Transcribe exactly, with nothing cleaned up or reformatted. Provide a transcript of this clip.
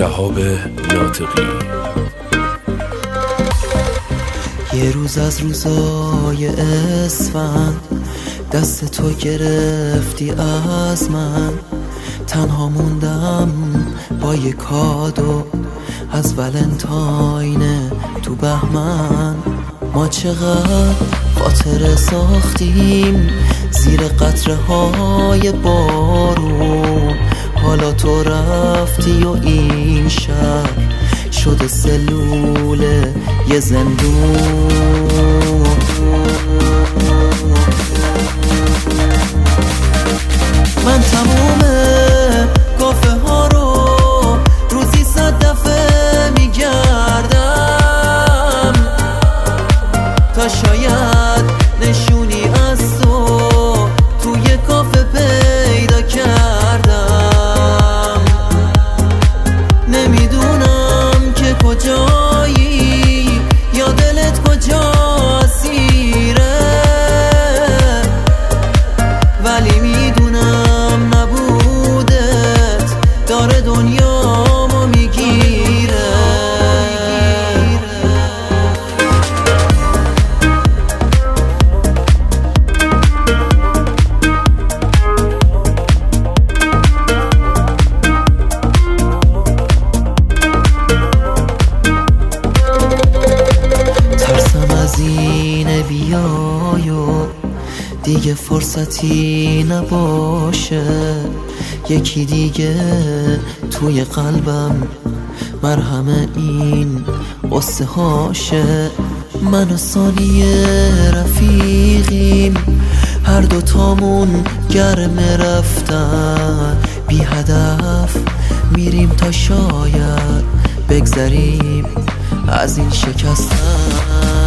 شهاب ناطقی. یه روز از روزای اسفند دست تو گرفتی از من، تنها موندم با یه کادو از ولنتاین تو بهمن. ما چقدر خاطره ساختیم زیر قطره های بارون، حالا تو رفتی و این شهر شده سلول یه زندون. من تموم کافه ها رو روزی صد دفعه میگردم تا شاید نشونی از تو توی کافه پیدا کردم. نمیدونم که کجایی یا دلت کجا اسیره، ولی میدونم نبودت داره دنیامو میگیره. ترسم از این بیایو دیگه فرصتی نباشه، یکی دیگه توی قلبم مرهم این قصه هاشه. من و ثانیه رفیقیم، هر دوتامون گرم رفتن، بی هدف میریم تا شاید بگذریم از این شکستن.